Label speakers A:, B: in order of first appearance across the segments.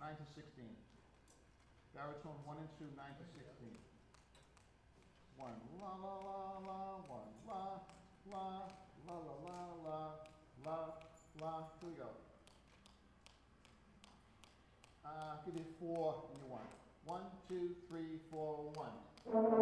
A: 9 to 16. Baritone 1 and 2, 9 to 16. 1, la la la la, 1, la, la, la la la la, la, la. Here we go. Give you 4 and you 1. 1, 2, 3, 4, 1. And 1.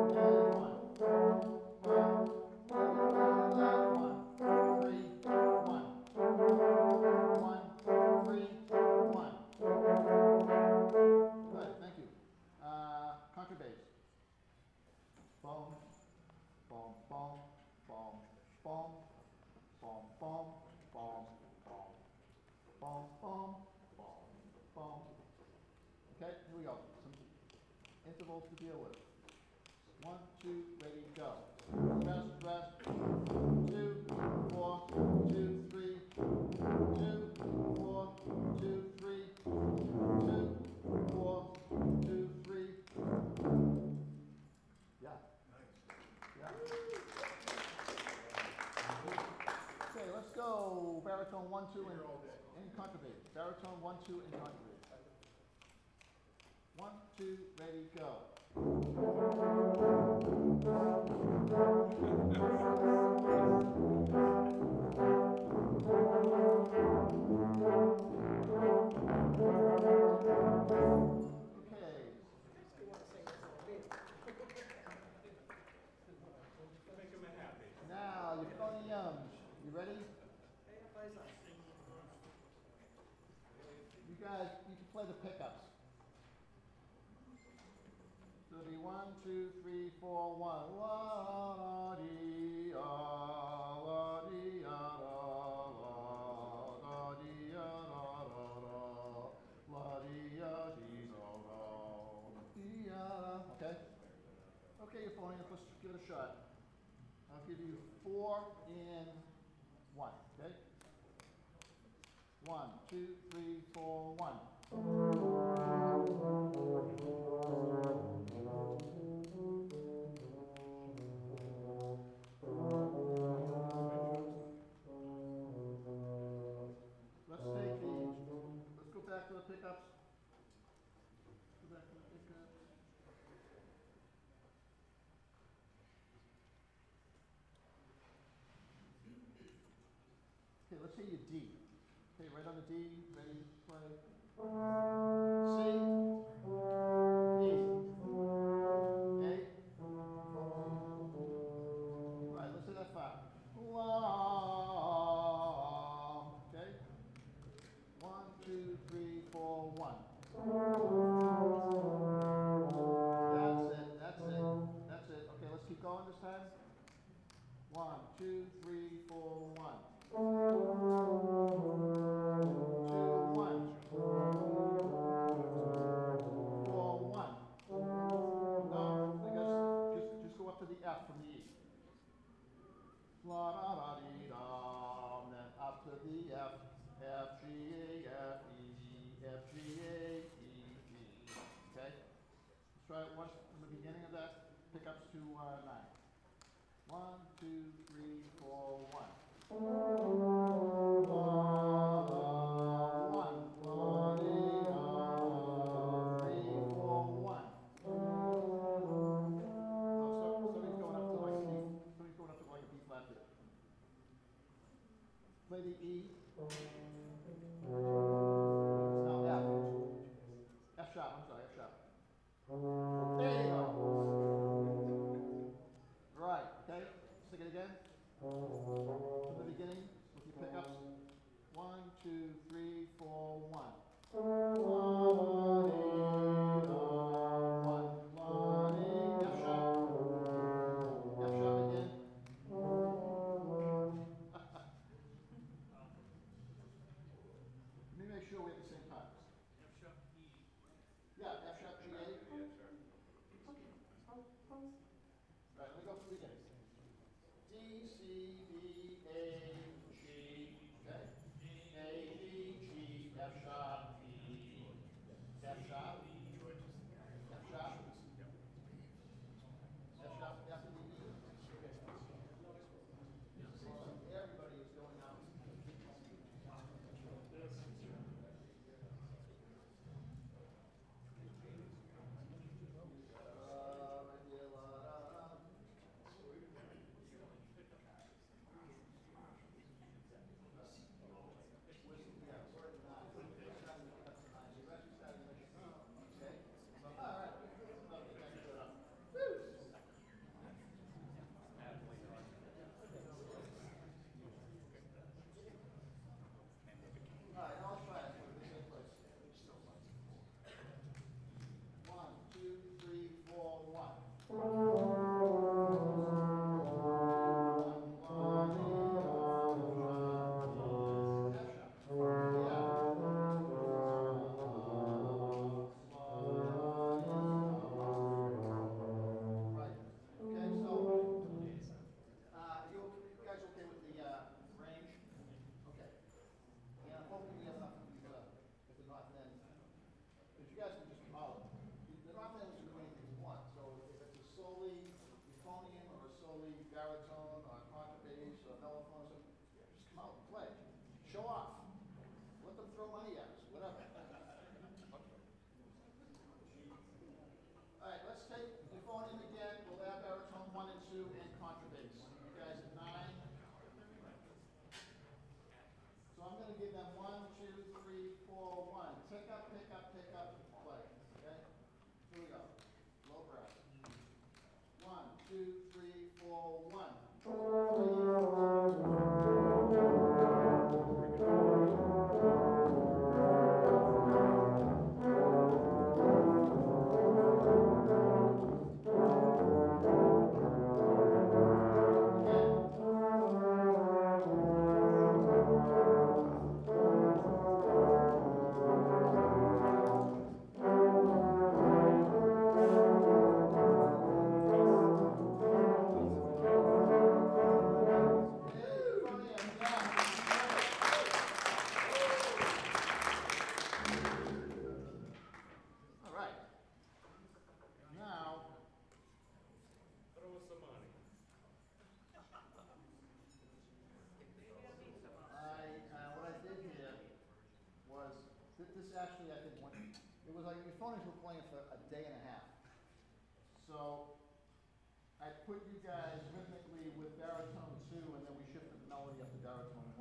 A: 1, 3, 1. Good, thank you. Contrabass. Boom, boom, boom, boom, boom, boom, boom, boom, boom, boom, boom, boom, boom. Okay, here we go. Some intervals to deal with. 1, 2, ready, go. Rest, rest. 2, 4, 2, 3. 2, 4, 2, 3. 2, 4, 2, 3. Yeah.
B: Nice.
A: Yeah. Okay, let's go. Baritone 1, 2, and contrabass. Baritone 1, 2, and contrabass. 1, 2, ready, go. Okay.
B: Make him happy.
A: Now, your phony yums. You ready? You guys, you can play the pickups. So it'll be 1, 2, 3, 4, 1. La dee la dee la dee la dee da. Okay. Okay, your phony, let's give it a shot. I'll give you 4 and 1. Okay. 1, 2, 3, 4, 1. Let's go back to the pickups. Go back to the pickups. Okay, let's hear your D. Okay, right on the D, ready, play. C, E, A. All right, let's hit that 5. La. Okay. 1, 2, 3, 4, 1. That's it, that's it, that's it. Okay, let's keep going this time. 1, 2, 3, 4, 1. 2, 1. 4, 1. No, I guess just go up to the F from the E. La da da dee da, and then up to the F. F, G, A, F, E, F, G, A, E, G. Okay? Let's try it once from the beginning of that. Pickups to 9. 1, 2, 3, 4, 1. La, la, 1. La, dee, da, 3, 4, 1. No, somebody's going up to like a B. Somebody's going up to like a B flat here. Play the E. It's now F. F sharp, I'm sorry, F sharp. There you go. Right, okay. Sing it again. From the beginning with your pickups. 1, 2, 3, 4, 1. La, dee, da, 1. La, dee, F sharp. F sharp again. Let me make sure we're at the same times.
B: F sharp E.
A: Yeah, F sharp, G, A. Right, let me go from the beginning. D, C, B, A, G, okay? A, B, G, F sharp, E, F sharp, F sharp, F sharp, F and the E. It seems like everybody is going out. you guys can just come out. They're not able to do anything you want, so if it's a solely euphonium or a solely baritone or contrabass or mellophone, or something, just come out and play. Show off. Let them throw money at us, whatever. All right, let's take euphonium again. We'll add baritone 1 and 2 and contrabass. You guys at 9. So I'm going to give them 1, 2, 3, 4, 1. Pick up, pick up, pick up, play. Okay? Here we go. Low brass. 1, 2, 3, 4, All right. Now,
B: Throw us some money.
A: what I did here was, this actually, I think, went, it was like euphoniums were playing for a day and a half. So, I put you guys rhythmically with baritone 2, and then we shifted the melody up to baritone